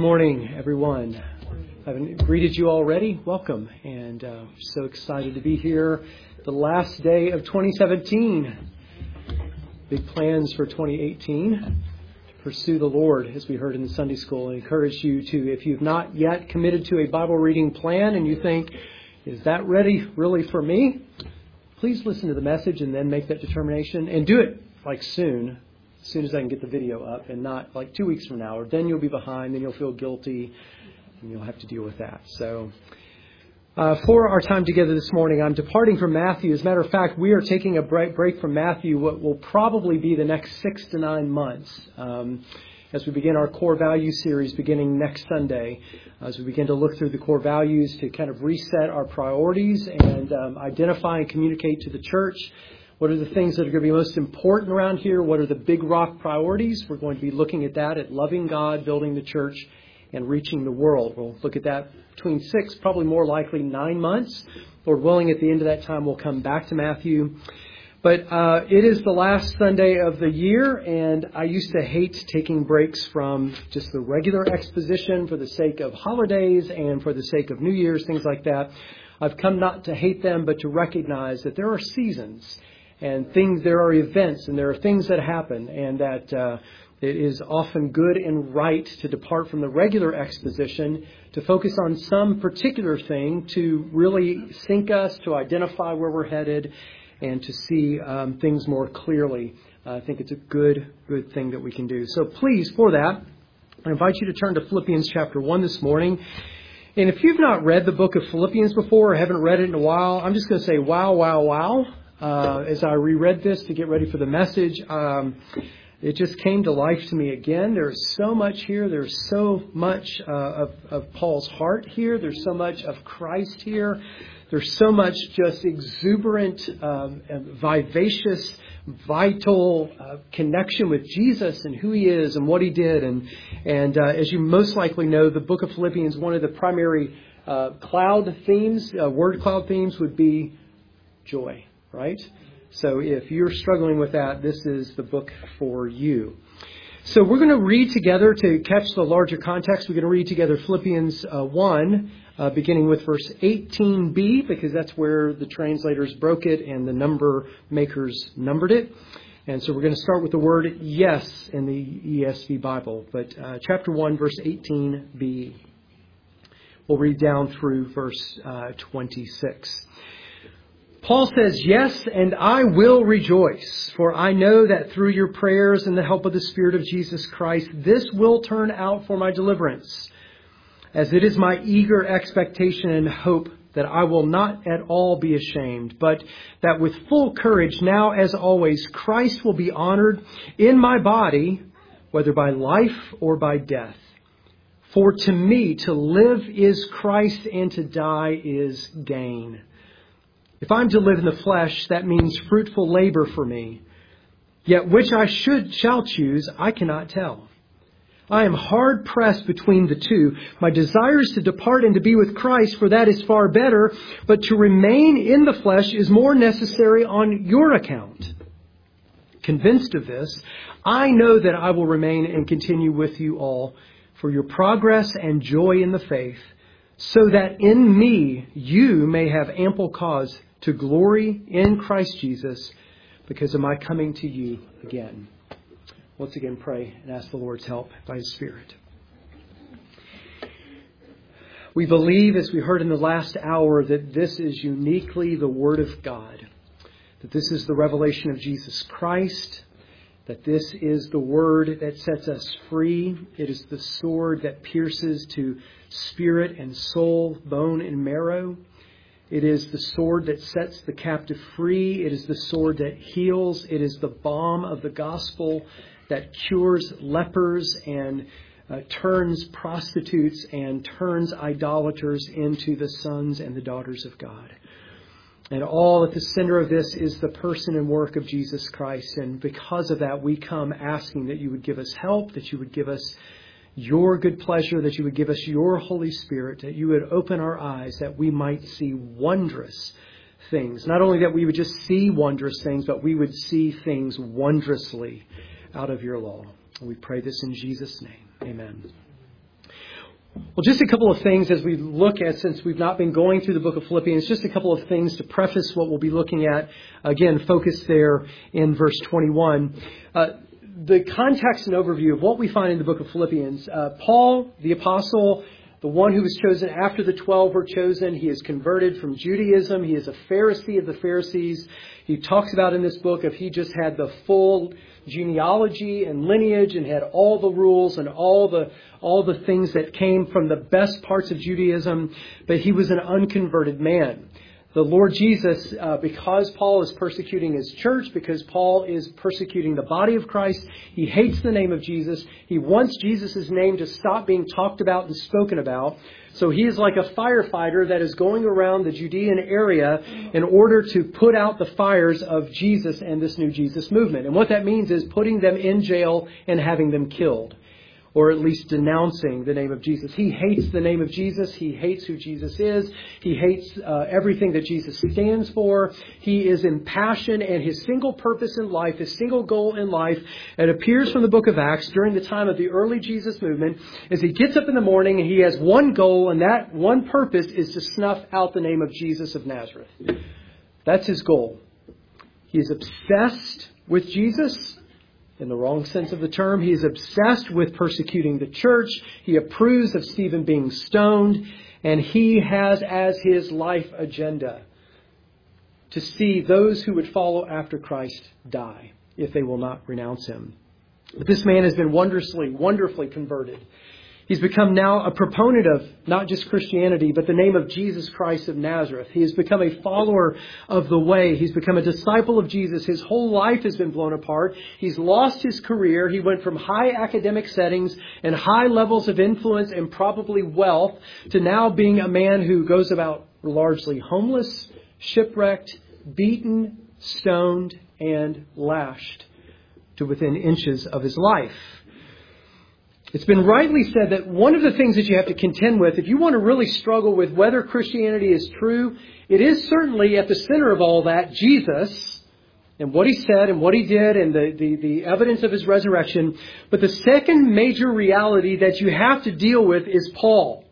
morning, everyone. I haven't greeted you already. Welcome. And so excited to be here. The last day of 2017. Big plans for 2018. To pursue the Lord, as we heard in the Sunday school. I encourage you to, if you've not yet committed to a Bible reading plan and you think, is that ready really for me? Please listen to the message and then make that determination. And do it soon. As soon as I can get the video up, and not 2 weeks from now, or then you'll be behind, then you'll feel guilty, and you'll have to deal with that. So, for our time together this morning, I'm departing from Matthew. As a matter of fact, we are taking a break from Matthew, what will probably be the next 6 to 9 months, as we begin our core value series beginning next Sunday, as we begin to look through the core values to kind of reset our priorities and identify and communicate to the church what are the things that are going to be most important around here? What are the big rock priorities? We're going to be looking at that, at loving God, building the church, and reaching the world. We'll look at that between 6, probably more likely 9 months. Lord willing, at the end of that time, we'll come back to Matthew. But it is the last Sunday of the year, and I used to hate taking breaks from just the regular exposition for the sake of holidays and for the sake of New Year's, things like that. I've come not to hate them, but to recognize that there are seasons. And there are events, and there are things that happen, and that it is often good and right to depart from the regular exposition to focus on some particular thing to really sink us, to identify where we're headed, and to see things more clearly. I think it's a good thing that we can do. So please, for that, I invite you to turn to Philippians chapter 1 this morning. And if you've not read the book of Philippians before or haven't read it in a while, I'm just going to say wow, wow, wow. As I reread this to get ready for the message, it just came to life to me again. There's so much here. There's so much of Paul's heart here. There's so much of Christ here. There's so much just exuberant, vivacious, vital connection with Jesus and who He is and what He did. And as you most likely know, the book of Philippians, one of the primary word cloud themes would be joy. Right? So if you're struggling with that, this is the book for you. So we're going to read together to catch the larger context. We're going to read together Philippians 1, beginning with verse 18b, because that's where the translators broke it and the number makers numbered it. And so we're going to start with the word yes in the ESV Bible. But chapter 1, verse 18b. We'll read down through verse 26. Paul says, yes, and I will rejoice, for I know that through your prayers and the help of the Spirit of Jesus Christ, this will turn out for my deliverance, as it is my eager expectation and hope that I will not at all be ashamed, but that with full courage, now as always, Christ will be honored in my body, whether by life or by death. For to me, to live is Christ, and to die is gain. If I'm to live in the flesh, that means fruitful labor for me. Yet which I shall choose, I cannot tell. I am hard pressed between the two. My desire is to depart and to be with Christ, for that is far better. But to remain in the flesh is more necessary on your account. Convinced of this, I know that I will remain and continue with you all for your progress and joy in the faith, so that in me you may have ample cause to glory in Christ Jesus because of my coming to you again. Once again, pray and ask the Lord's help by His Spirit. We believe, as we heard in the last hour, that this is uniquely the Word of God, that this is the revelation of Jesus Christ, that this is the Word that sets us free. It is the sword that pierces to spirit and soul, bone and marrow. It is the sword that sets the captive free. It is the sword that heals. It is the balm of the gospel that cures lepers and turns prostitutes and turns idolaters into the sons and the daughters of God. And all at the center of this is the person and work of Jesus Christ. And because of that, we come asking that you would give us help, that you would give us your good pleasure, that you would give us your Holy Spirit, that you would open our eyes, that we might see wondrous things. Not only that we would just see wondrous things, but we would see things wondrously out of your law. We pray this in Jesus' name. Amen. Well, just a couple of things as we look at, since we've not been going through the book of Philippians, just a couple of things to preface what we'll be looking at. Again, focus there in verse 21. The context and overview of what we find in the book of Philippians. Paul, the apostle, the one who was chosen after the 12 were chosen, he is converted from Judaism. He is a Pharisee of the Pharisees. He talks about in this book if he just had the full genealogy and lineage and had all the rules and all the things that came from the best parts of Judaism, but he was an unconverted man. The Lord Jesus, because Paul is persecuting his church, because Paul is persecuting the body of Christ, he hates the name of Jesus. He wants Jesus' name to stop being talked about and spoken about. So he is like a firefighter that is going around the Judean area in order to put out the fires of Jesus and this new Jesus movement. And what that means is putting them in jail and having them killed, or at least denouncing the name of Jesus. He hates the name of Jesus. He hates who Jesus is. He hates everything that Jesus stands for. He is impassioned, and his single purpose in life, his single goal in life, it appears from the book of Acts during the time of the early Jesus movement, is he gets up in the morning and he has one goal, and that one purpose is to snuff out the name of Jesus of Nazareth. That's his goal. He is obsessed with Jesus. In the wrong sense of the term, he is obsessed with persecuting the church. He approves of Stephen being stoned. And he has as his life agenda to see those who would follow after Christ die if they will not renounce him. But this man has been wonderfully converted. He's become now a proponent of not just Christianity, but the name of Jesus Christ of Nazareth. He has become a follower of the way. He's become a disciple of Jesus. His whole life has been blown apart. He's lost his career. He went from high academic settings and high levels of influence and probably wealth to now being a man who goes about largely homeless, shipwrecked, beaten, stoned, and lashed to within inches of his life. It's been rightly said that one of the things that you have to contend with, if you want to really struggle with whether Christianity is true, it is certainly at the center of all that Jesus and what he said and what he did and the evidence of his resurrection. But the second major reality that you have to deal with is Paul.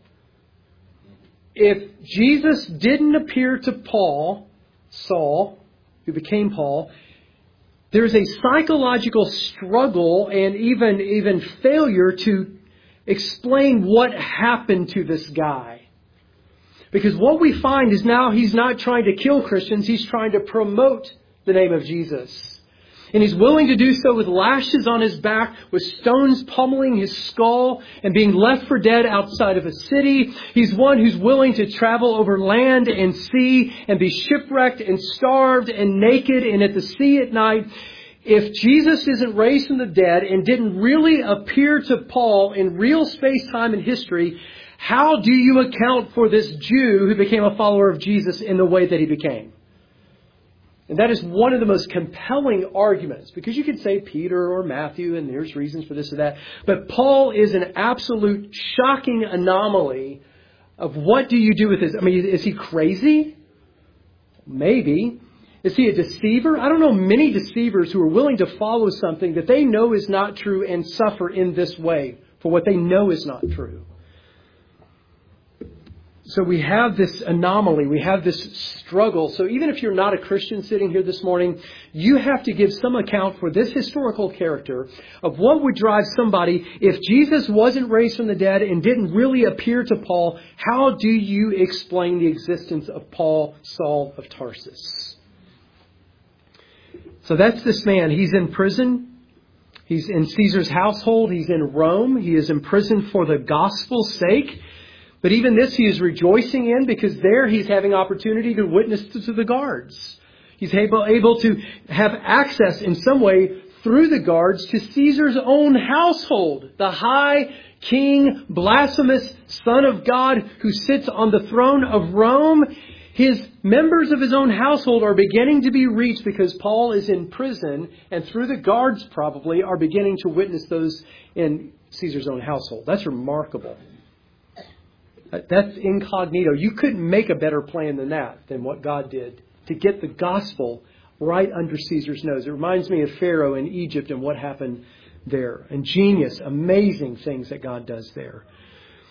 If Jesus didn't appear to Saul, who became Paul, there's a psychological struggle and even failure to explain what happened to this guy. Because what we find is now he's not trying to kill Christians, he's trying to promote the name of Jesus. And he's willing to do so with lashes on his back, with stones pummeling his skull, and being left for dead outside of a city. He's one who's willing to travel over land and sea and be shipwrecked and starved and naked and at the sea at night. If Jesus isn't raised from the dead and didn't really appear to Paul in real space, time, and history, how do you account for this Jew who became a follower of Jesus in the way that he became? And that is one of the most compelling arguments, because you could say Peter or Matthew, and there's reasons for this or that. But Paul is an absolute shocking anomaly of what do you do with this? I mean, is he crazy? Maybe. Is he a deceiver? I don't know many deceivers who are willing to follow something that they know is not true and suffer in this way for what they know is not true. So we have this anomaly, we have this struggle. So even if you're not a Christian sitting here this morning, you have to give some account for this historical character of what would drive somebody, if Jesus wasn't raised from the dead and didn't really appear to Paul, how do you explain the existence of Paul, Saul of Tarsus? So that's this man. He's in prison. He's in Caesar's household. He's in Rome. He is imprisoned for the gospel's sake. But even this he is rejoicing in, because there he's having opportunity to witness to the guards. He's able to have access in some way through the guards to Caesar's own household. The high king, blasphemous Son of God who sits on the throne of Rome. His members of his own household are beginning to be reached because Paul is in prison, and through the guards probably are beginning to witness those in Caesar's own household. That's remarkable. That's incognito. You couldn't make a better plan than what God did to get the gospel right under Caesar's nose. It reminds me of Pharaoh in Egypt and what happened there. Ingenious, amazing things that God does there.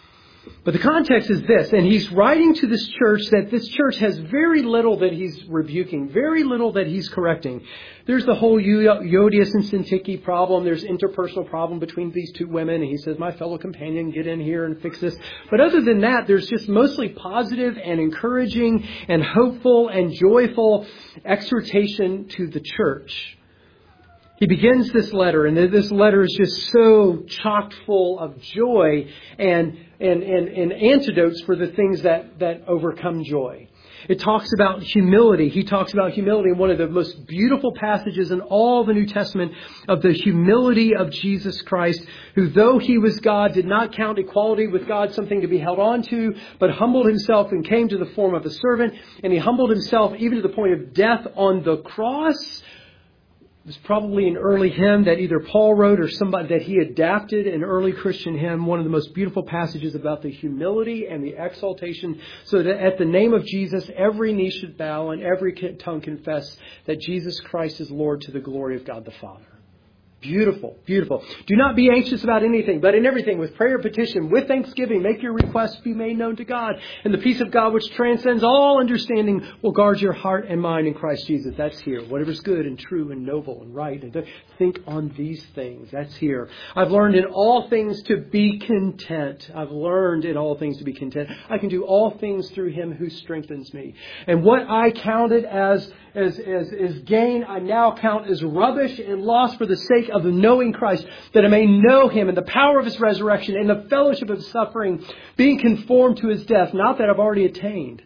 But the context is this, and he's writing to this church that this church has very little that he's rebuking, very little that he's correcting. There's the whole Euodias and Syntyche problem. There's interpersonal problem between these two women. And he says, my fellow companion, get in here and fix this. But other than that, there's just mostly positive and encouraging and hopeful and joyful exhortation to the church. He begins this letter, and this letter is just so chock full of joy and antidotes for the things that overcome joy. It talks about humility. He talks about humility in one of the most beautiful passages in all the New Testament of the humility of Jesus Christ, who, though he was God, did not count equality with God something to be held on to, but humbled himself and came to the form of a servant. And he humbled himself even to the point of death on the cross. It was probably an early hymn that either Paul wrote or somebody that he adapted, an early Christian hymn, one of the most beautiful passages about the humility and the exaltation, so that at the name of Jesus, every knee should bow and every tongue confess that Jesus Christ is Lord to the glory of God the Father. Beautiful, beautiful. Do not be anxious about anything, but in everything, with prayer and petition, with thanksgiving, make your requests be made known to God. And the peace of God, which transcends all understanding, will guard your heart and mind in Christ Jesus. That's here. Whatever's good and true and noble and right. And think on these things. That's here. I've learned in all things to be content. I've learned in all things to be content. I can do all things through him who strengthens me. And what I counted as gain, I now count as rubbish and loss for the sake of knowing Christ, that I may know him and the power of his resurrection and the fellowship of his suffering, being conformed to his death. Not that I've already attained,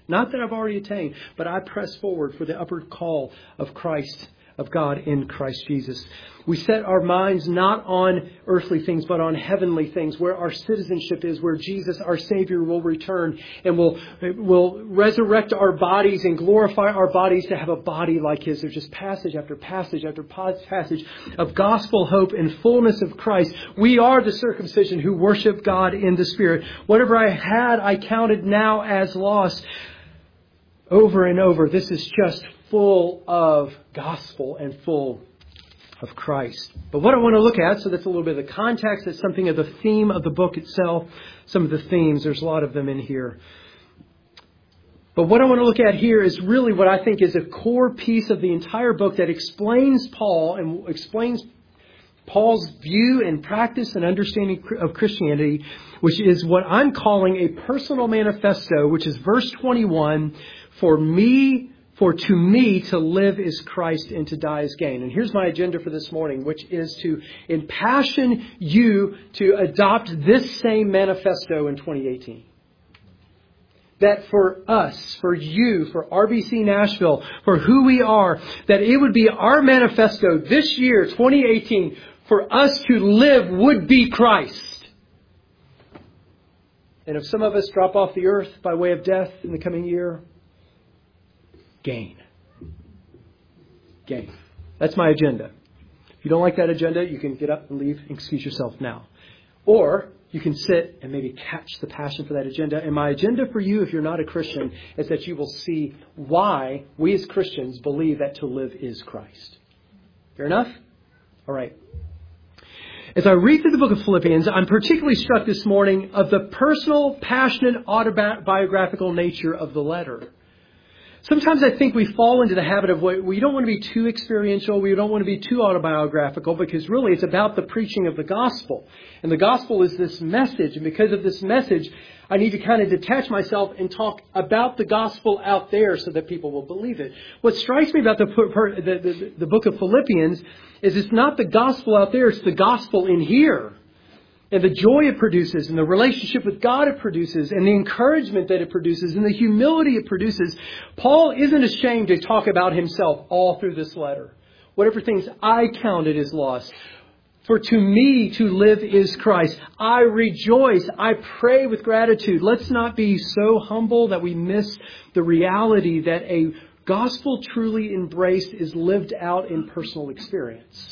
but I press forward for the upward call of Christ, of God in Christ Jesus. We set our minds not on earthly things, but on heavenly things, where our citizenship is, where Jesus, our Savior, will return and will resurrect our bodies and glorify our bodies to have a body like his. There's just passage after passage after passage of gospel hope and fullness of Christ. We are the circumcision who worship God in the Spirit. Whatever I had, I counted now as loss. Over and over, this is just full of gospel and full of Christ. But what I want to look at, so that's a little bit of the context, that's something of the theme of the book itself, some of the themes, there's a lot of them in here. But what I want to look at here is really what I think is a core piece of the entire book that explains Paul and explains Paul's view and practice and understanding of Christianity, which is what I'm calling a personal manifesto, which is verse 21, For to me to live is Christ and to die is gain. And here's my agenda for this morning, which is to impassion you to adopt this same manifesto in 2018. That for us, for you, for RBC Nashville, for who we are, that it would be our manifesto this year, 2018, for us to live would be Christ. And if some of us drop off the earth by way of death in the coming year, gain. Gain. That's my agenda. If you don't like that agenda, you can get up and leave and excuse yourself now. Or you can sit and maybe catch the passion for that agenda. And my agenda for you, if you're not a Christian, is that you will see why we as Christians believe that to live is Christ. Fair enough? All right. As I read through the book of Philippians, I'm particularly struck this morning of the personal, passionate, autobiographical nature of the letter. Sometimes I think we fall into the habit of we don't want to be too experiential. We don't want to be too autobiographical, because really it's about the preaching of the gospel. And the gospel is this message. And because of this message, I need to kind of detach myself and talk about the gospel out there so that people will believe it. What strikes me about the book of Philippians is it's not the gospel out there. It's the gospel in here. And the joy it produces, and the relationship with God it produces, and the encouragement that it produces, and the humility it produces. Paul isn't ashamed to talk about himself all through this letter. Whatever things I counted as loss. For to me to live is Christ. I rejoice. I pray with gratitude. Let's not be so humble that we miss the reality that a gospel truly embraced is lived out in personal experience.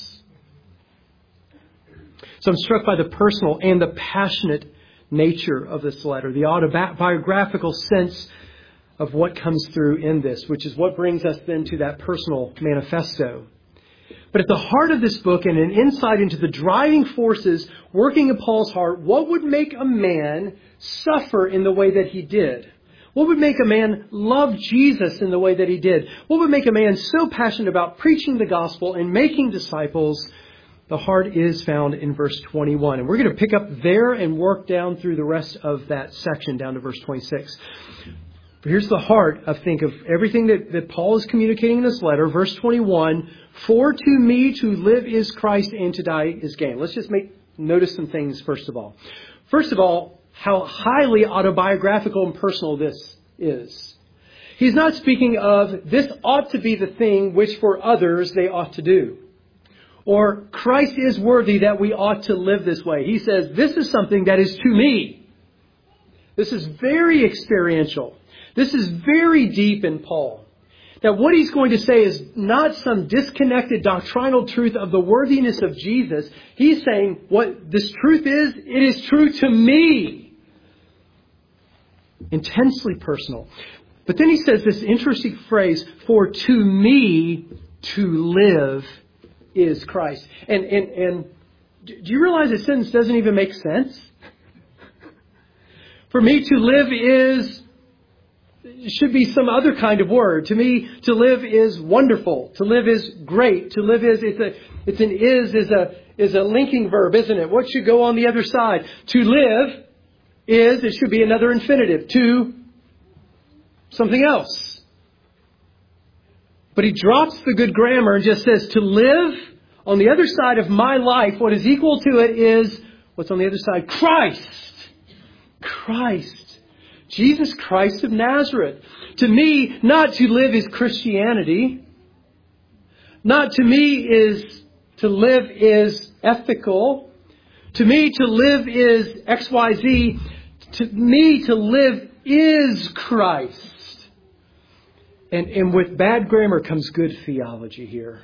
So I'm struck by the personal and the passionate nature of this letter, the autobiographical sense of what comes through in this, which is what brings us then to that personal manifesto. But at the heart of this book and an insight into the driving forces working in Paul's heart, what would make a man suffer in the way that he did? What would make a man love Jesus in the way that he did? What would make a man so passionate about preaching the gospel and making disciples? The heart is found in verse 21. And we're going to pick up there and work down through the rest of that section down to verse 26. But here's the heart of everything that Paul is communicating in this letter. Verse 21, for to me to live is Christ and to die is gain. Let's just notice some things first of all. First of all, how highly autobiographical and personal this is. He's not speaking of this ought to be the thing which for others they ought to do. Or Christ is worthy that we ought to live this way. He says this is something that is to me. This is very experiential. This is very deep in Paul. That what he's going to say is not some disconnected doctrinal truth of the worthiness of Jesus. He's saying what this truth is, it is true to me. Intensely personal. But then he says this interesting phrase, for to me to live is Christ. And do you realize this sentence doesn't even make sense? For me to live should be some other kind of word. To me, to live is wonderful. To live is great. To live is a linking verb, isn't it? What should go on the other side? To live it should be another infinitive. To something else. But he drops the good grammar and just says to live on the other side of my life, what is equal to it is what's on the other side? Christ. Christ. Jesus Christ of Nazareth. To me, not to live is Christianity. Not to me to live is ethical. To me, to live is XYZ. To me, to live is Christ. And with bad grammar comes good theology here.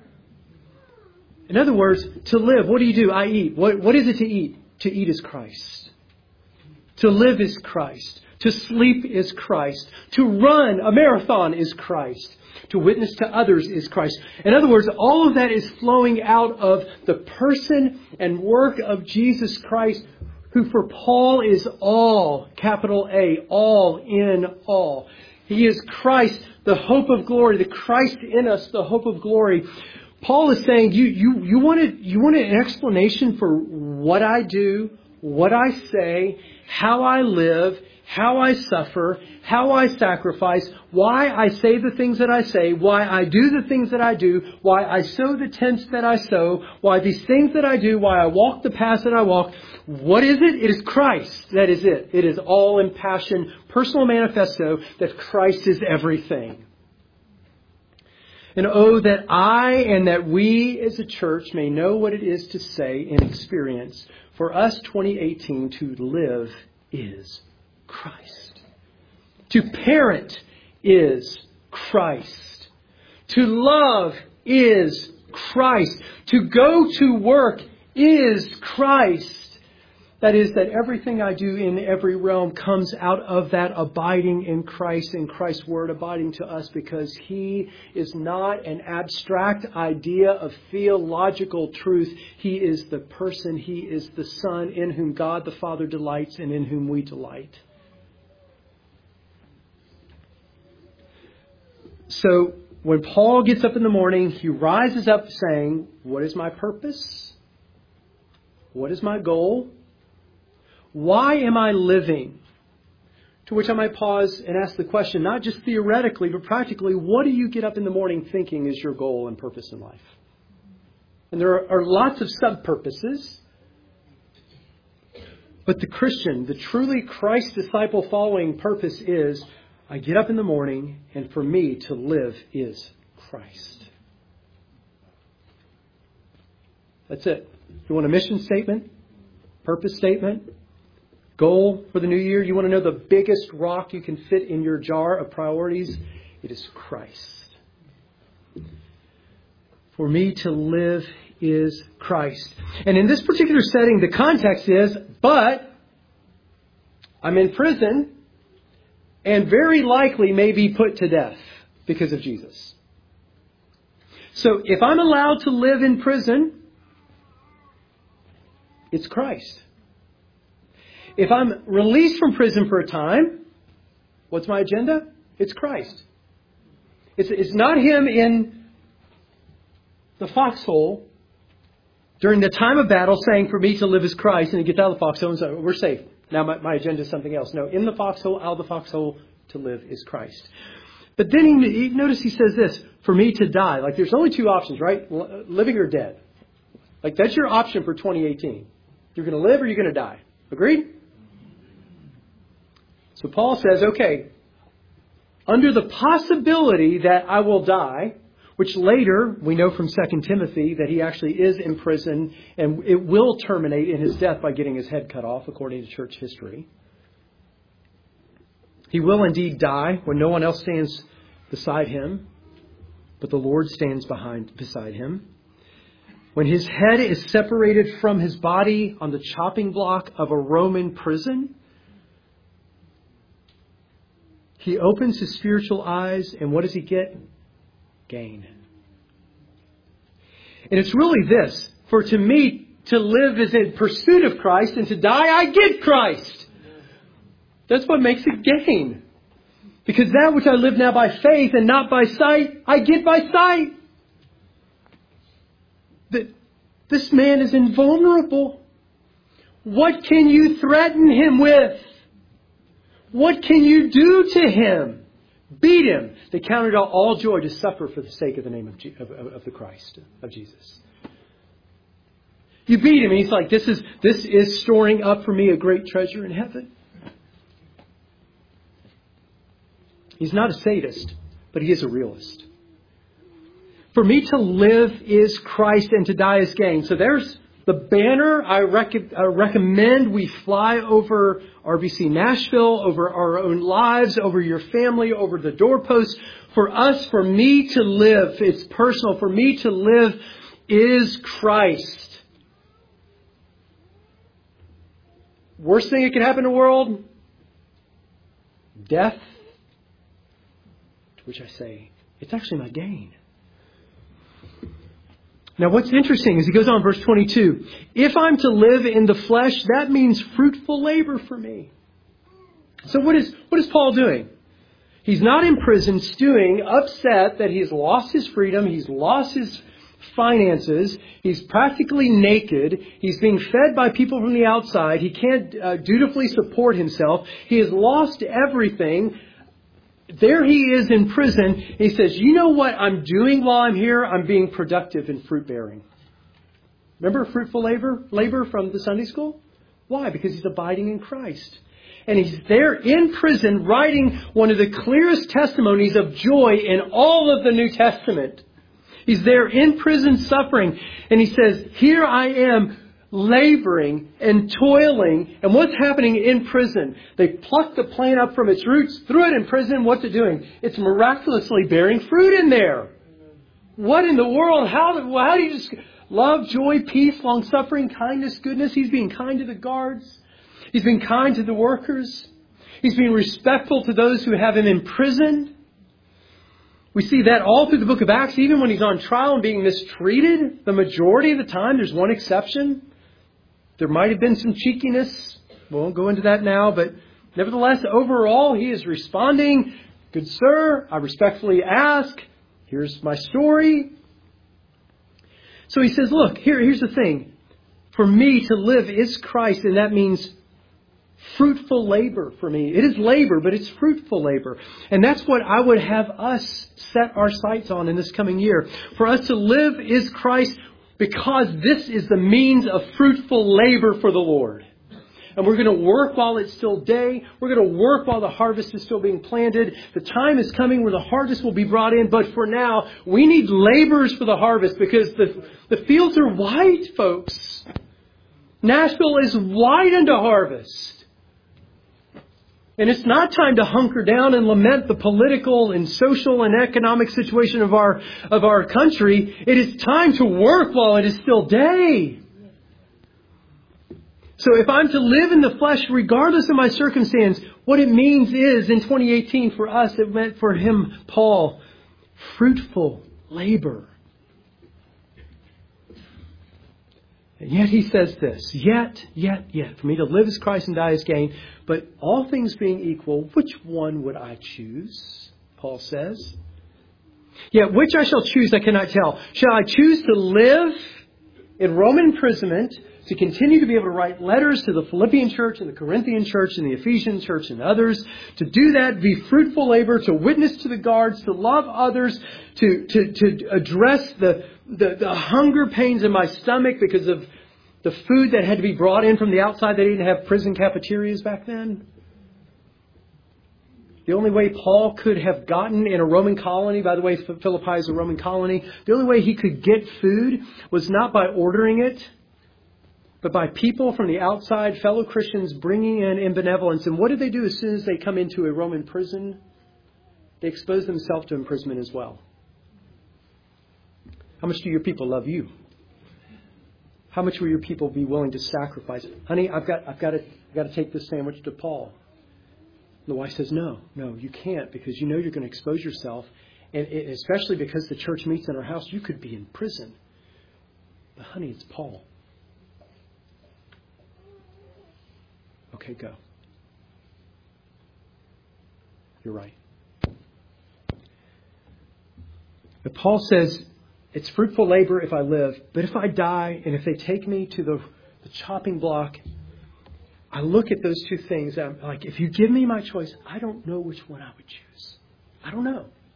In other words, to live, what do? I eat. What is it to eat? To eat is Christ. To live is Christ. To sleep is Christ. To run a marathon is Christ. To witness to others is Christ. In other words, all of that is flowing out of the person and work of Jesus Christ, who for Paul is all, capital A, all in all. He is Christ, the hope of glory, the Christ in us, the hope of glory. Paul is saying, you want an explanation for what I do, what I say, how I live, how I suffer, how I sacrifice, why I say the things that I say, why I do the things that I do, why I sow the tents that I sow, why these things that I do, why I walk the paths that I walk. What is it? It is Christ. That is it. It is all impassioned, personal manifesto that Christ is everything. And oh, that I and that we as a church may know what it is to say and experience. For us, 2018, to live is Christ. To parent is Christ. To love is Christ. To go to work is Christ. That is, that everything I do in every realm comes out of that abiding in Christ and Christ's word abiding to us, because He is not an abstract idea of theological truth. He is the person. He is the Son in whom God the Father delights and in whom we delight. So when Paul gets up in the morning, he rises up saying, what is my purpose? What is my goal? Why am I living? To which I might pause and ask the question, not just theoretically, but practically, what do you get up in the morning thinking is your goal and purpose in life? And there are lots of sub-purposes. But the Christian, the truly Christ disciple following purpose is, I get up in the morning, and for me to live is Christ. That's it. You want a mission statement? Purpose statement? Goal for the new year? You want to know the biggest rock you can fit in your jar of priorities? It is Christ. For me to live is Christ. And in this particular setting, the context is, but I'm in prison and very likely may be put to death because of Jesus. So if I'm allowed to live in prison, it's Christ. If I'm released from prison for a time, what's my agenda? It's Christ. It's not Him in the foxhole during the time of battle saying for me to live is Christ, and He gets out of the foxhole and says, we're safe. Now my agenda is something else. No, in the foxhole, out of the foxhole, to live is Christ. But then notice He says this, for me to die. Like there's only two options, right? Living or dead. Like that's your option for 2018. You're going to live or you're going to die. Agreed? So Paul says, okay, under the possibility that I will die, which later we know from 2 Timothy that he actually is in prison and it will terminate in his death by getting his head cut off according to church history. He will indeed die when no one else stands beside him, but the Lord stands beside him. When his head is separated from his body on the chopping block of a Roman prison, he opens his spiritual eyes, and what does he get? Gain. And it's really this. For to me, to live is in pursuit of Christ, and to die, I get Christ. That's what makes it gain. Because that which I live now by faith and not by sight, I get by sight. This man is invulnerable. What can you threaten him with? What can you do to him? Beat him. They counted all joy to suffer for the sake of the name of the Christ, of Jesus. You beat him, and he's like, this is storing up for me a great treasure in heaven. He's not a sadist, but he is a realist. For me to live is Christ and to die is gain. So there's the banner. I recommend we fly over RBC Nashville, over our own lives, over your family, over the doorposts. For us, for me to live, it's personal. For me to live is Christ. Worst thing that can happen in the world? Death. To which I say, it's actually my gain. Now what's interesting is he goes on, verse 22. If I'm to live in the flesh, that means fruitful labor for me. So what is Paul doing? He's not in prison stewing, upset that he's lost his freedom, he's lost his finances, he's practically naked, he's being fed by people from the outside, he can't dutifully support himself, he has lost everything. There he is in prison. He says, you know what I'm doing while I'm here? I'm being productive in fruit bearing. Remember fruitful labor from the Sunday school? Why? Because he's abiding in Christ. And he's there in prison writing one of the clearest testimonies of joy in all of the New Testament. He's there in prison suffering. And he says, here I am laboring and toiling. And what's happening in prison? They plucked the plant up from its roots, threw it in prison. What's it doing? It's miraculously bearing fruit in there. What in the world? How do you just love, joy, peace, long-suffering, kindness, goodness? He's being kind to the guards. He's being kind to the workers. He's being respectful to those who have him imprisoned. We see that all through the book of Acts, even when he's on trial and being mistreated, the majority of the time, there's one exception. There might have been some cheekiness. We won't go into that now, but nevertheless, overall, he is responding, good sir, I respectfully ask, here's my story. So he says, look, here's the thing. For me to live is Christ, and that means fruitful labor for me. It is labor, but it's fruitful labor. And that's what I would have us set our sights on in this coming year. For us to live is Christ, because this is the means of fruitful labor for the Lord. And we're going to work while it's still day. We're going to work while the harvest is still being planted. The time is coming where the harvest will be brought in. But for now, we need laborers for the harvest, because the fields are white, folks. Nashville is white unto harvest. And it's not time to hunker down and lament the political and social and economic situation of our country. It is time to work while it is still day. So if I'm to live in the flesh, regardless of my circumstance, what it means is, in 2018 for us, it meant for him, Paul, fruitful labor And yet he says this, yet, for me to live is Christ and die is gain. But all things being equal, which one would I choose? Paul says. Yet which I shall choose I cannot tell. Shall I choose to live in Roman imprisonment, to continue to be able to write letters to the Philippian church and the Corinthian church and the Ephesian church and others, to do that, be fruitful labor, to witness to the guards, to love others, to address the hunger pains in my stomach because of the food that had to be brought in from the outside. They didn't have prison cafeterias back then. The only way Paul could have gotten in a Roman colony, by the way, Philippi is a Roman colony, the only way he could get food was not by ordering it, but by people from the outside, fellow Christians bringing in benevolence. And what do they do as soon as they come into a Roman prison? They expose themselves to imprisonment as well. How much do your people love you? How much will your people be willing to sacrifice? Honey, I've got to take this sandwich to Paul. The wife says, no, you can't, because you know you're going to expose yourself. And especially because the church meets in our house, you could be in prison. But honey, it's Paul. Okay, go. You're right. But Paul says, it's fruitful labor if I live, but if I die and if they take me to the chopping block, I look at those two things. I'm like, if you give me my choice, I don't know which one I would choose. I don't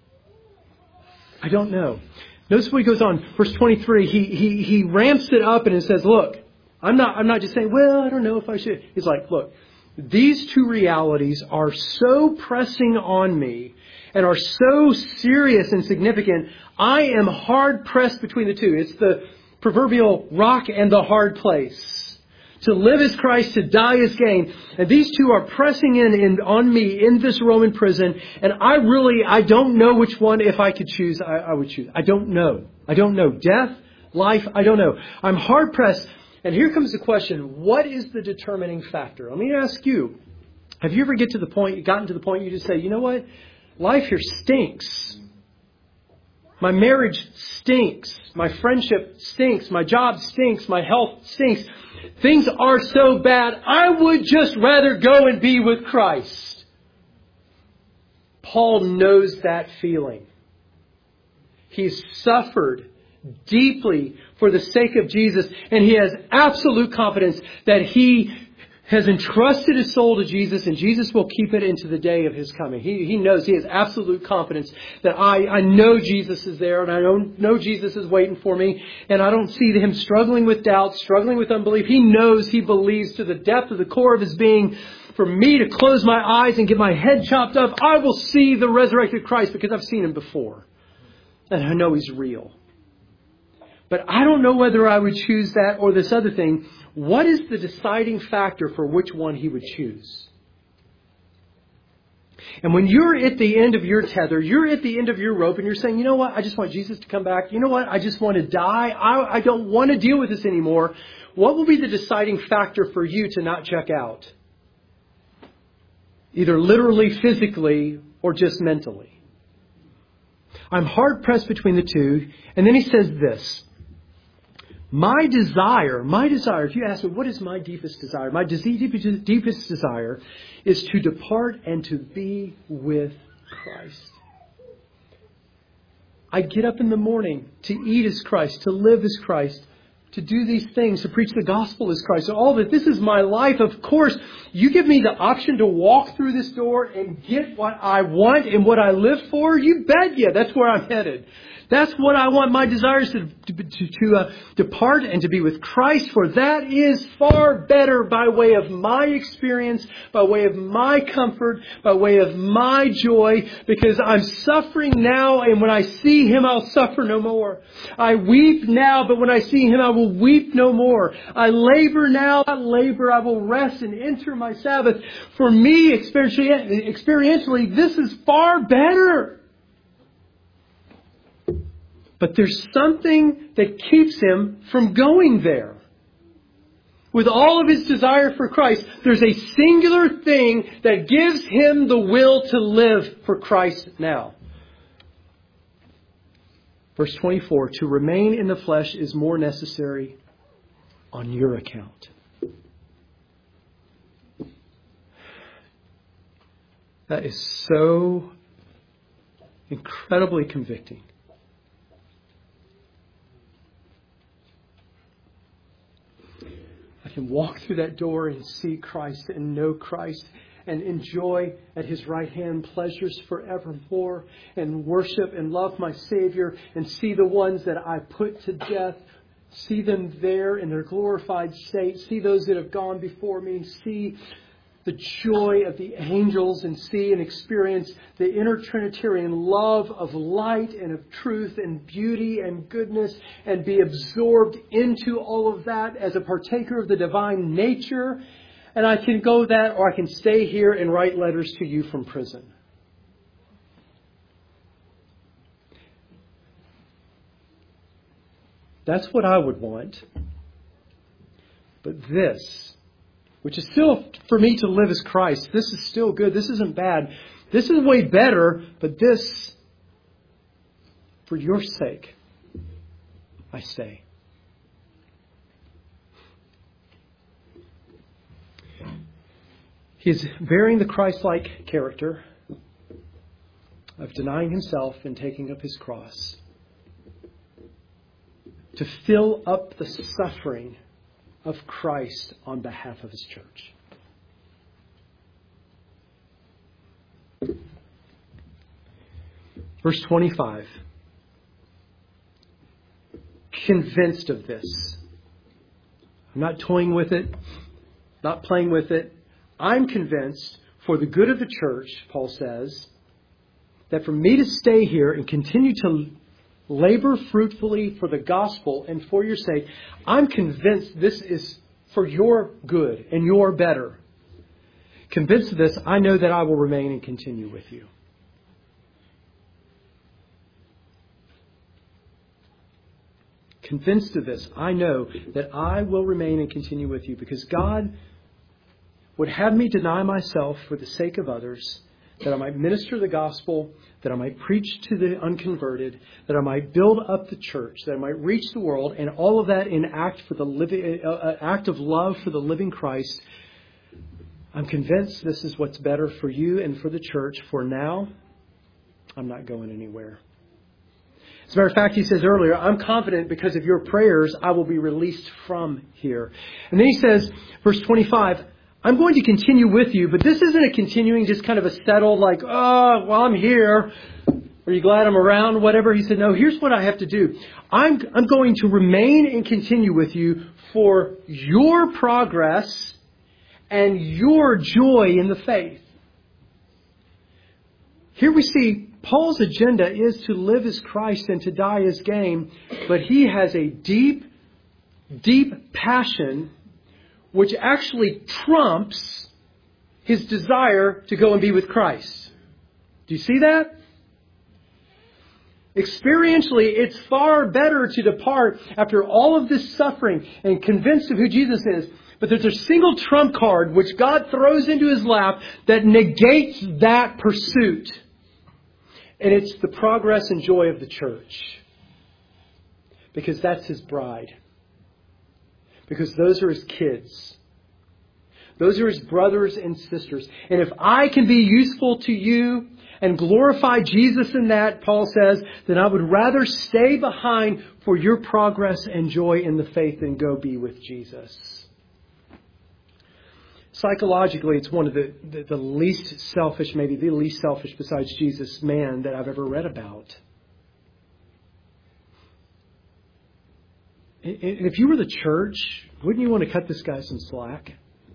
know. Notice what he goes on. Verse 23, he ramps it up and it says, look, I'm not just saying, well, I don't know if I should. He's like, look, these two realities are so pressing on me and are so serious and significant. I am hard pressed between the two. It's the proverbial rock and the hard place. To live is Christ, to die is gain. And these two are pressing in on me in this Roman prison. And I don't know which one, if I could choose, I would choose. I don't know. Death, life, I don't know. I'm hard pressed. And here comes the question, what is the determining factor? Let me ask you, have you ever gotten to the point you just say, you know what? Life here stinks. My marriage stinks. My friendship stinks. My job stinks. My health stinks. Things are so bad, I would just rather go and be with Christ. Paul knows that feeling. He's suffered deeply for the sake of Jesus, and he has absolute confidence that he has entrusted his soul to Jesus, and Jesus will keep it into the day of his coming. He knows, he has absolute confidence that I know Jesus is there, and I know Jesus is waiting for me, and I don't see him struggling with doubt, struggling with unbelief. He knows, he believes to the depth of the core of his being, for me to close my eyes and get my head chopped up, I will see the resurrected Christ because I've seen him before. And I know he's real. But I don't know whether I would choose that or this other thing. What is the deciding factor for which one he would choose? And when you're at the end of your tether, you're at the end of your rope, and you're saying, you know what, I just want Jesus to come back. You know what, I just want to die. I don't want to deal with this anymore. What will be the deciding factor for you to not check out? Either literally, physically, or just mentally. I'm hard pressed between the two. And then he says this. My desire, if you ask me, what is my deepest desire? My deepest desire is to depart and to be with Christ. I get up in the morning to eat as Christ, to live as Christ, to do these things, to preach the gospel as Christ. So all that, this is my life. Of course, you give me the option to walk through this door and get what I want and what I live for. You bet you, that's where I'm headed. That's what I want. My desire is to depart and to be with Christ, for that is far better by way of my experience, by way of my comfort, by way of my joy, because I'm suffering now, and when I see him, I'll suffer no more. I weep now, but when I see him, I will weep no more. I labor now, I will rest and enter my Sabbath. For me, experientially, this is far better. But there's something that keeps him from going there. With all of his desire for Christ, there's a singular thing that gives him the will to live for Christ now. Verse 24, to remain in the flesh is more necessary on your account. That is so incredibly convicting. I can walk through that door and see Christ and know Christ and enjoy at His right hand pleasures forevermore and worship and love my Savior and see the ones that I put to death, see them there in their glorified state, see those that have gone before me, see the joy of the angels and see and experience the inner Trinitarian love of light and of truth and beauty and goodness and be absorbed into all of that as a partaker of the divine nature. And I can go that, or I can stay here and write letters to you from prison. That's what I would want. But this, which is still for me to live as Christ, this is still good. This isn't bad. This is way better, but this, for your sake, I stay. He is bearing the Christ-like character of denying himself and taking up his cross to fill up the suffering of Christ on behalf of His church. Verse 25. Convinced of this. I'm not toying with it, not playing with it. I'm convinced for the good of the church, Paul says, that for me to stay here and continue to labor fruitfully for the gospel and for your sake, I'm convinced this is for your good and your better. Convinced of this, I know that I will remain and continue with you. Convinced of this, I know that I will remain and continue with you because God would have me deny myself for the sake of others, that I might minister the gospel, that I might preach to the unconverted, that I might build up the church, that I might reach the world, and all of that in act of love for the living Christ. I'm convinced this is what's better for you and for the church. For now, I'm not going anywhere. As a matter of fact, he says earlier, I'm confident because of your prayers, I will be released from here. And then he says, verse 25, I'm going to continue with you, but this isn't a continuing, just kind of a settled like, oh, well, I'm here. Are you glad I'm around? Whatever. He said, no, here's what I have to do. I'm going to remain and continue with you for your progress and your joy in the faith. Here we see Paul's agenda is to live as Christ and to die as gain, but he has a deep, deep passion which actually trumps his desire to go and be with Christ. Do you see that? Experientially, it's far better to depart after all of this suffering and convinced of who Jesus is. But there's a single trump card which God throws into his lap that negates that pursuit. And it's the progress and joy of the church. Because that's His bride. Because those are His kids. Those are His brothers and sisters. And if I can be useful to you and glorify Jesus in that, Paul says, then I would rather stay behind for your progress and joy in the faith than go be with Jesus. Psychologically, it's one of the least selfish, maybe the least selfish besides Jesus, man that I've ever read about. And if you were the church, wouldn't you want to cut this guy some slack?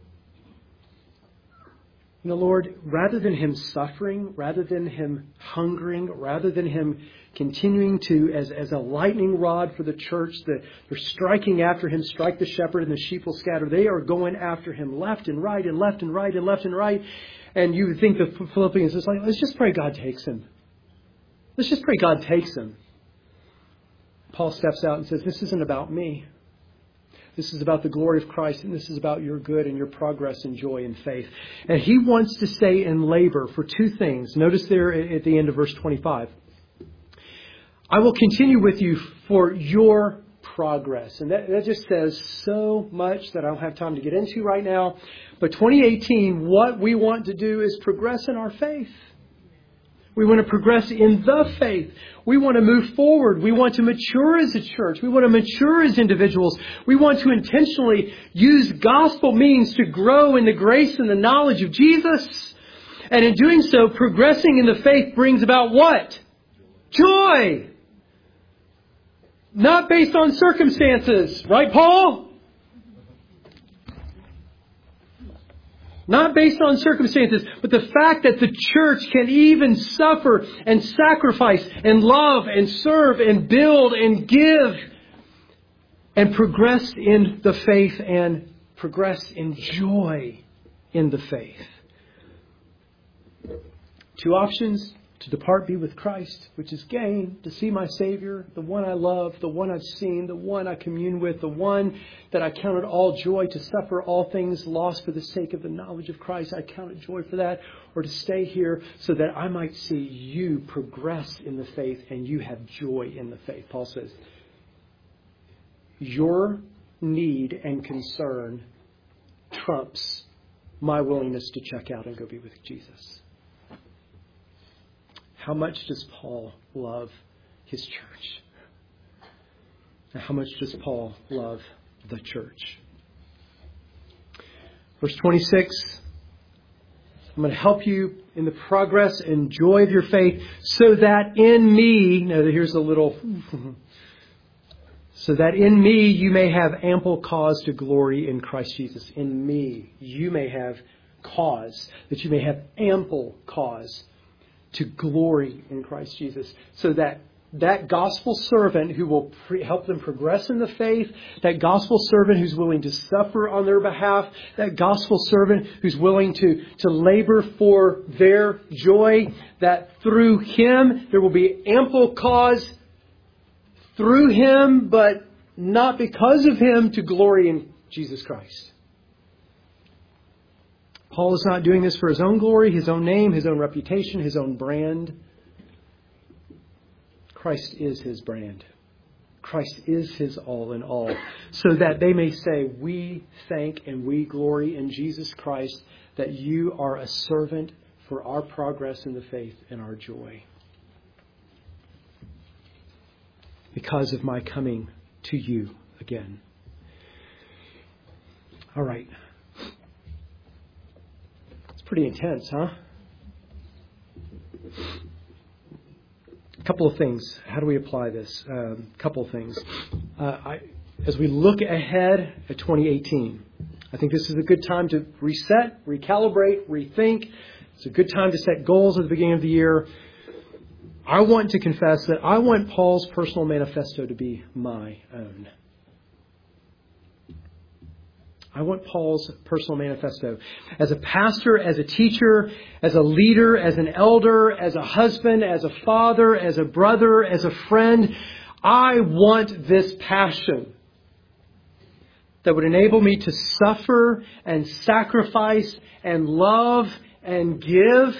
You know, Lord, rather than him suffering, rather than him hungering, rather than him continuing to, as a lightning rod for the church, they're striking after him, strike the shepherd and the sheep will scatter. They are going after him left and right and left and right and left and right. And you would think the Philippians is like, let's just pray God takes him. Let's just pray God takes him. Paul steps out and says, this isn't about me. This is about the glory of Christ, and this is about your good and your progress and joy and faith. And he wants to stay in labor for two things. Notice there at the end of verse 25. I will continue with you for your progress. And that just says so much that I don't have time to get into right now. But 2018, what we want to do is progress in our faith. We want to progress in the faith. We want to move forward. We want to mature as a church. We want to mature as individuals. We want to intentionally use gospel means to grow in the grace and the knowledge of Jesus. And in doing so, progressing in the faith brings about what? Joy. Not based on circumstances. Right, Paul? Not based on circumstances, but the fact that the church can even suffer and sacrifice and love and serve and build and give and progress in the faith and progress in joy in the faith. Two options: to depart, be with Christ, which is gain, to see my Savior, the one I love, the one I've seen, the one I commune with, the one that I counted all joy, to suffer all things lost for the sake of the knowledge of Christ. I counted joy for that. Or to stay here so that I might see you progress in the faith and you have joy in the faith. Paul says, your need and concern trumps my willingness to check out and go be with Jesus. How much does Paul love his church? And how much does Paul love the church? Verse 26, I'm going to help you in the progress and joy of your faith so that in me, now here's a little, so that in me you may have ample cause to glory in Christ Jesus. In me you may have cause, that you may have ample cause to glory in Christ Jesus, so that gospel servant who will help them progress in the faith, that gospel servant who's willing to suffer on their behalf, that gospel servant who's willing to labor for their joy, that through him there will be ample cause through him, but not because of him, to glory in Jesus Christ. Paul is not doing this for his own glory, his own name, his own reputation, his own brand. Christ is his brand. Christ is his all in all. So that they may say, we thank and we glory in Jesus Christ, that you are a servant for our progress in the faith and our joy. Because of my coming to you again. All right. Pretty intense, huh? A couple of things. How do we apply this? A couple of things. As we look ahead at 2018, I think this is a good time to reset, recalibrate, rethink. It's a good time to set goals at the beginning of the year. I want to confess that I want Paul's personal manifesto to be my own. I want Paul's personal manifesto. As a pastor, as a teacher, as a leader, as an elder, as a husband, as a father, as a brother, as a friend, I want this passion that would enable me to suffer and sacrifice and love and give,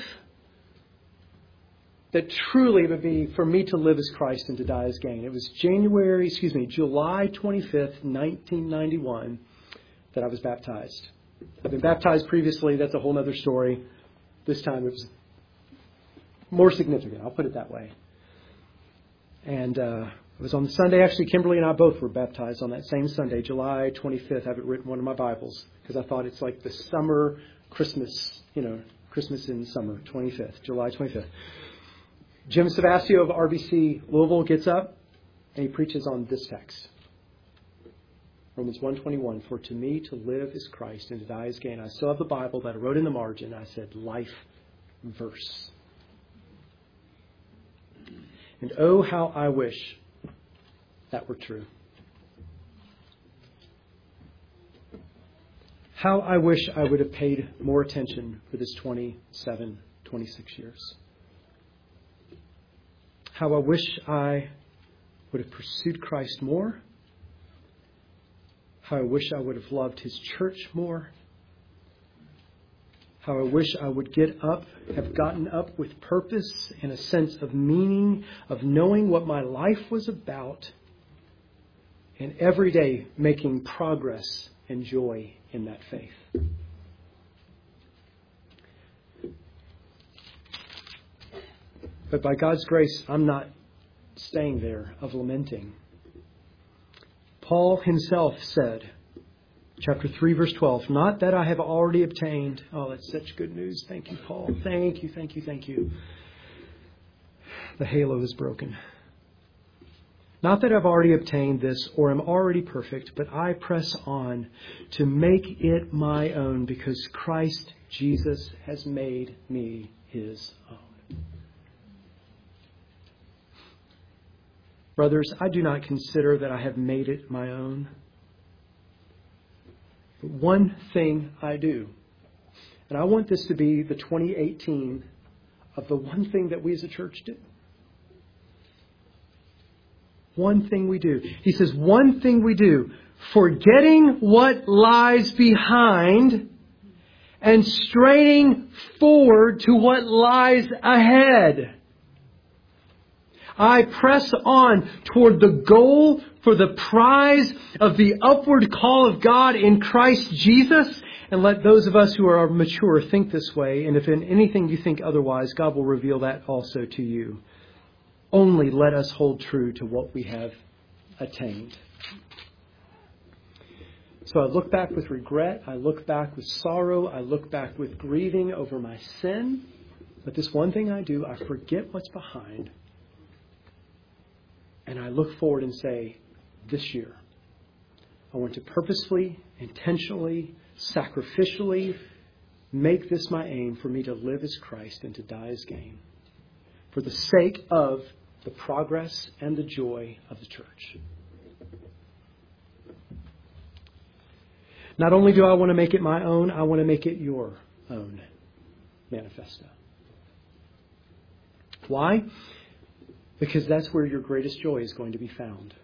that truly would be for me to live as Christ and to die as gain. It was July 25th, 1991, that I was baptized. I've been baptized previously. That's a whole other story. This time it was more significant. I'll put it that way. And it was on the Sunday. Actually, Kimberly and I both were baptized on that same Sunday, July 25th. I have it written in one of my Bibles because I thought it's like the summer Christmas, Christmas in summer, 25th, July 25th. Jim Savasio of RBC Louisville gets up and he preaches on this text. Romans 1:21, for to me to live is Christ and to die is gain. I still have the Bible that I wrote in the margin. I said, life verse. And oh, how I wish that were true. How I wish I would have paid more attention for this 27, 26 years. How I wish I would have pursued Christ more. How I wish I would have loved his church more. How I wish I would have gotten up with purpose and a sense of meaning, of knowing what my life was about, and every day making progress and joy in that faith. But by God's grace, I'm not staying there of lamenting. Paul himself said, chapter 3, verse 12, not that I have already obtained. Oh, that's such good news. Thank you, Paul. Thank you, thank you, thank you. The halo is broken. Not that I've already obtained this or am already perfect, but I press on to make it my own because Christ Jesus has made me his own. Brothers, I do not consider that I have made it my own. But one thing I do, and I want this to be the 2018 of the one thing that we as a church do. One thing we do. He says, one thing we do, forgetting what lies behind and straining forward to what lies ahead. I press on toward the goal for the prize of the upward call of God in Christ Jesus. And let those of us who are mature think this way. And if in anything you think otherwise, God will reveal that also to you. Only let us hold true to what we have attained. So I look back with regret. I look back with sorrow. I look back with grieving over my sin. But this one thing I do, I forget what's behind. And I look forward and say, this year, I want to purposefully, intentionally, sacrificially make this my aim for me to live as Christ and to die as gain. For the sake of the progress and the joy of the church. Not only do I want to make it my own, I want to make it your own manifesto. Why? Because that's where your greatest joy is going to be found.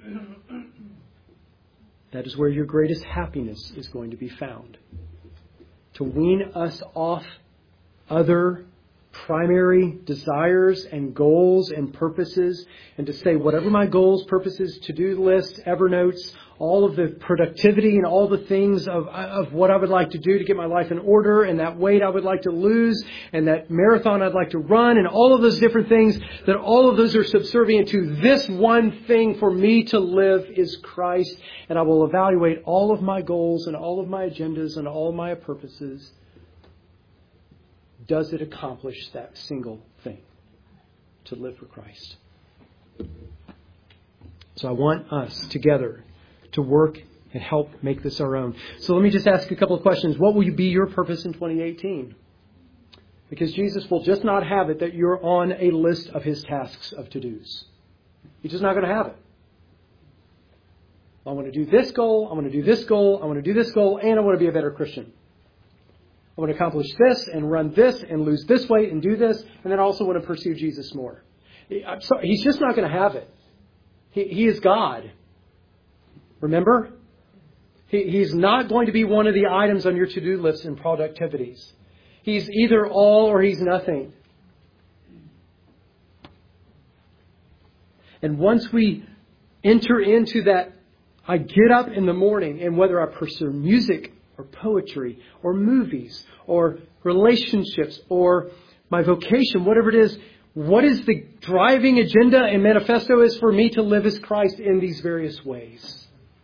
That is where your greatest happiness is going to be found. To wean us off other primary desires and goals and purposes, and to say whatever my goals, purposes, to-do list, Evernotes, all of the productivity and all the things of what I would like to do to get my life in order, and that weight I would like to lose, and that marathon I'd like to run, and all of those different things, that all of those are subservient to this one thing for me to live is Christ. And I will evaluate all of my goals and all of my agendas and all of my purposes. Does it accomplish that single thing? To live for Christ. So I want us together to work and help make this our own. So let me just ask a couple of questions. What will be your purpose in 2018? Because Jesus will just not have it that you're on a list of his tasks of to-dos. He's just not going to have it. I want to do this goal, I want to do this goal, I want to do this goal, and I want to be a better Christian. I want to accomplish this and run this and lose this weight and do this. And then I also want to pursue Jesus more. He's just not going to have it. He is God. Remember? He's not going to be one of the items on your to-do list and productivities. He's either all or he's nothing. And once we enter into that, I get up in the morning, and whether I pursue music or poetry, or movies, or relationships, or my vocation, whatever it is, what is the driving agenda and manifesto is for me to live as Christ in these various ways.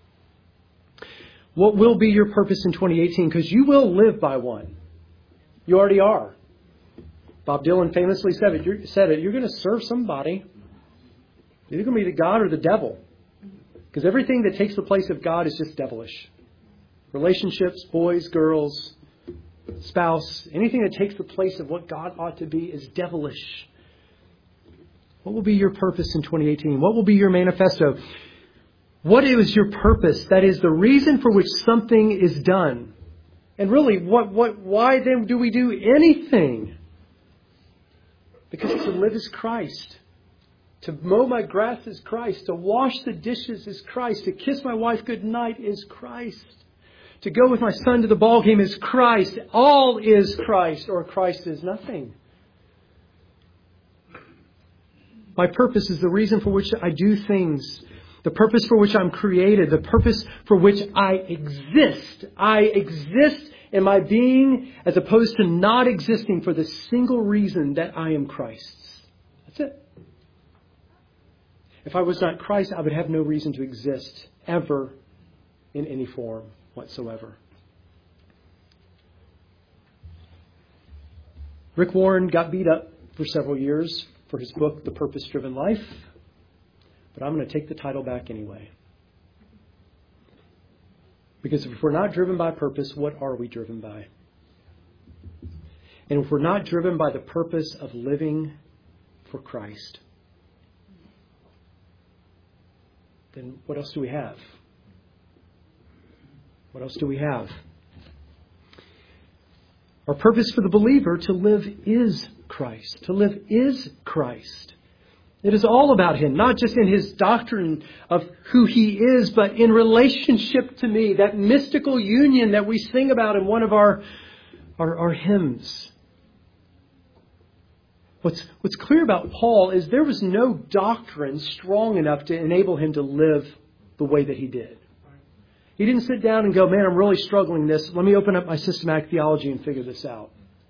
What will be your purpose in 2018? Because you will live by one. You already are. Bob Dylan famously said it. You're going to serve somebody. You're going to be the God or the devil. Because everything that takes the place of God is just devilish. Relationships, boys, girls, spouse, anything that takes the place of what God ought to be is devilish. What will be your purpose in 2018? What will be your manifesto? What is your purpose? That is the reason for which something is done. And really, why then do we do anything? Because to live is Christ. To mow my grass is Christ. To wash the dishes is Christ. To kiss my wife goodnight is Christ. To go with my son to the ball game is Christ. All is Christ, or Christ is nothing. My purpose is the reason for which I do things. the purpose for which I'm created, the purpose for which I exist. I exist in my being as opposed to not existing for the single reason that I am Christ's. That's it. If I was not Christ, I would have no reason to exist ever in any form whatsoever. Rick Warren got beat up for several years for his book, The Purpose-Driven Life. But I'm going to take the title back anyway. Because if we're not driven by purpose, what are we driven by? And if we're not driven by the purpose of living for Christ, then what else do we have? What else do we have? Our purpose for the believer to live is Christ. To live is Christ. It is all about Him, not just in His doctrine of who He is, but in relationship to me, that mystical union that we sing about in one of our hymns. What's clear about Paul is there was no doctrine strong enough to enable him to live the way that he did. He didn't sit down and go, man, I'm really struggling this. Let me open up my systematic theology and figure this out.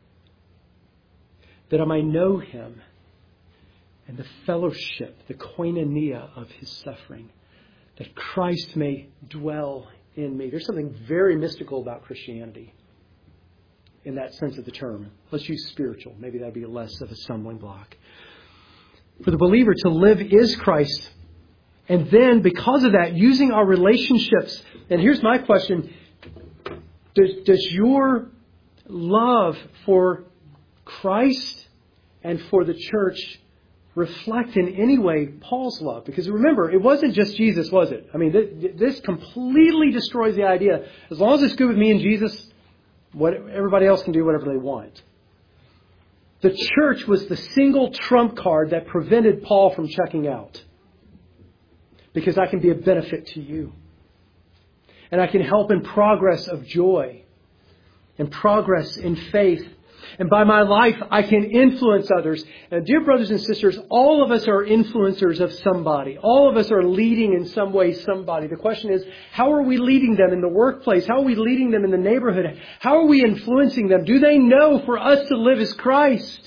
That I might know Him and the fellowship, the koinonia of His suffering. That Christ may dwell in me. There's something very mystical about Christianity in that sense of the term. Let's use spiritual. Maybe that would be less of a stumbling block. For the believer, to live is Christ. And then, because of that, using our relationships. And here's my question. Does your love for Christ and for the church reflect in any way Paul's love? Because remember, it wasn't just Jesus, was it? I mean, this completely destroys the idea. As long as it's good with me and Jesus, everybody else can do whatever they want. The church was the single trump card that prevented Paul from checking out. Because I can be a benefit to you. And I can help in progress of joy. And progress in faith. And by my life, I can influence others. And dear brothers and sisters, all of us are influencers of somebody. All of us are leading in some way somebody. The question is, how are we leading them in the workplace? How are we leading them in the neighborhood? How are we influencing them? Do they know for us to live as Christ?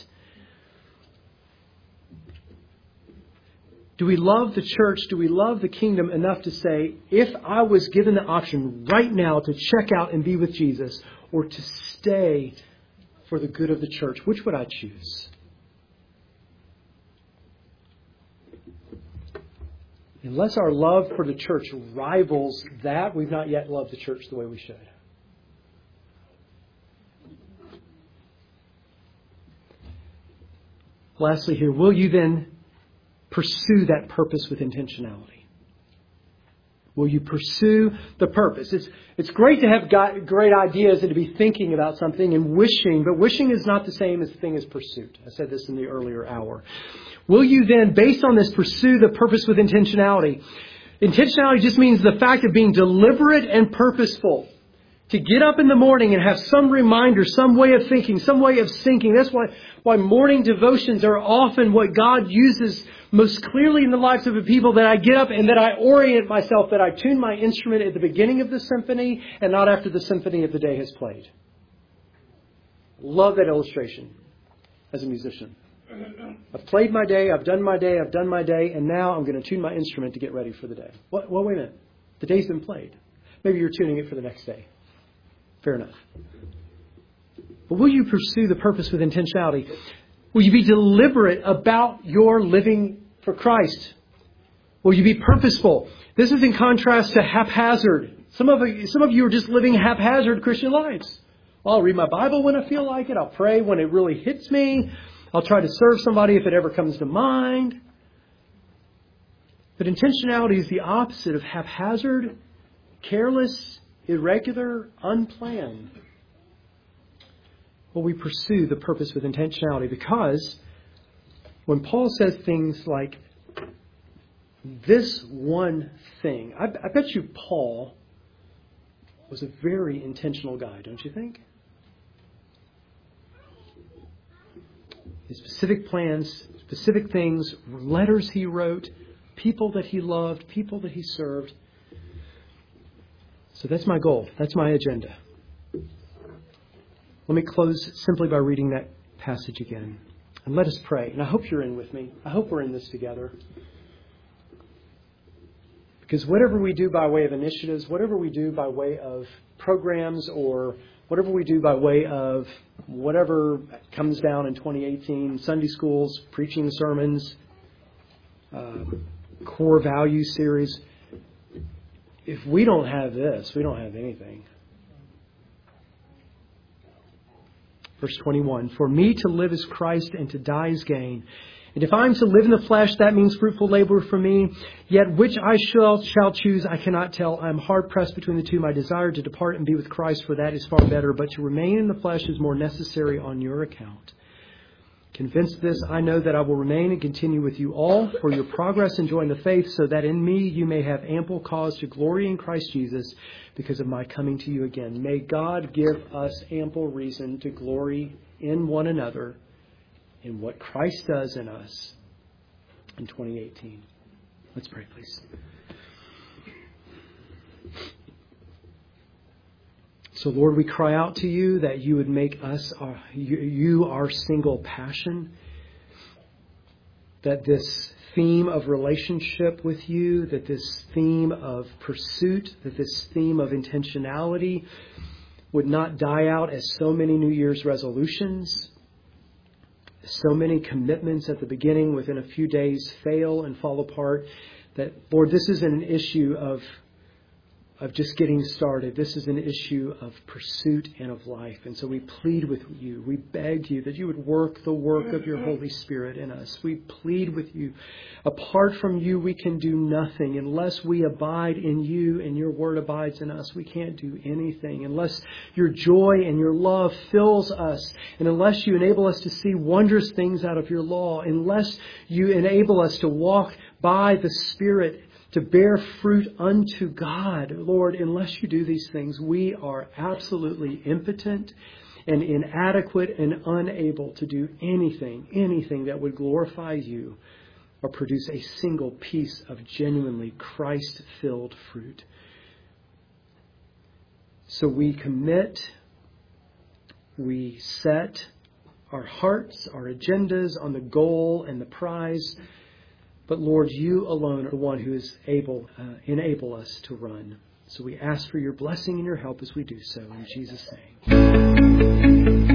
Do we love the church? Do we love the kingdom enough to say, if I was given the option right now to check out and be with Jesus or to stay for the good of the church, which would I choose? Unless our love for the church rivals that, we've not yet loved the church the way we should. Lastly here, will you then pursue that purpose with intentionality? Will you pursue the purpose? It's great to have great ideas and to be thinking about something and wishing, but wishing is not the same as the thing as pursuit. I said this in the earlier hour. Will you then, based on this, pursue the purpose with intentionality? Intentionality just means the fact of being deliberate and purposeful. To get up in the morning and have some reminder, some way of thinking, some way of thinking. That's why morning devotions are often what God uses most clearly in the lives of the people, that I get up and that I orient myself, that I tune my instrument at the beginning of the symphony and not after the symphony of the day has played. Love that illustration as a musician. I've played my day, I've done my day, and now I'm going to tune my instrument to get ready for the day. Well, wait a minute. The day's been played. Maybe you're tuning it for the next day. Fair enough. But will you pursue the purpose with intentionality? Will you be deliberate about your living for Christ? Will you be purposeful? This is in contrast to haphazard. Some of you are just living haphazard Christian lives. Well, I'll read my Bible when I feel like it. I'll pray when it really hits me. I'll try to serve somebody if it ever comes to mind. But intentionality is the opposite of haphazard, careless, irregular, unplanned. Will we pursue the purpose with intentionality? Because when Paul says things like, this one thing, I bet you Paul was a very intentional guy, don't you think? His specific plans, specific things, letters he wrote, people that He loved, people that He served. So that's my goal. That's my agenda. Let me close simply by reading that passage again. And let us pray. And I hope you're in with me. I hope we're in this together. Because whatever we do by way of initiatives, whatever we do by way of programs, or whatever we do by way of whatever comes down in 2018, Sunday schools, preaching sermons, core value series, if we don't have this, we don't have anything. Verse 21, for me to live is Christ and to die is gain. And if I am to live in the flesh, that means fruitful labor for me. Yet which I shall choose, I cannot tell. I am hard pressed between the two. My desire to depart and be with Christ, for that is far better. But to remain in the flesh is more necessary on your account. Convinced of this, I know that I will remain and continue with you all for your progress and joy in the faith, so that in me you may have ample cause to glory in Christ Jesus because of my coming to you again. May God give us ample reason to glory in one another in what Christ does in us in 2018. Let's pray, please. So, Lord, we cry out to you that you would make us, our single passion, that this theme of relationship with you, that this theme of pursuit, that this theme of intentionality would not die out as so many New Year's resolutions. So many commitments at the beginning within a few days fail and fall apart. That, Lord, this isn't an issue of just getting started. This is an issue of pursuit and of life. And so we plead with you. We beg you that you would work the work of your Holy Spirit in us. We plead with you. Apart from you, we can do nothing. Unless we abide in you and your word abides in us, we can't do anything. Unless your joy and your love fills us, and unless you enable us to see wondrous things out of your law, unless you enable us to walk by the Spirit, to bear fruit unto God. Lord, unless you do these things, we are absolutely impotent and inadequate and unable to do anything that would glorify you or produce a single piece of genuinely Christ-filled fruit. So we commit, we set our hearts, our agendas on the goal and the prize. But Lord, you alone are the one who is able, enable us to run. So we ask for your blessing and your help as we do so. In Jesus' name.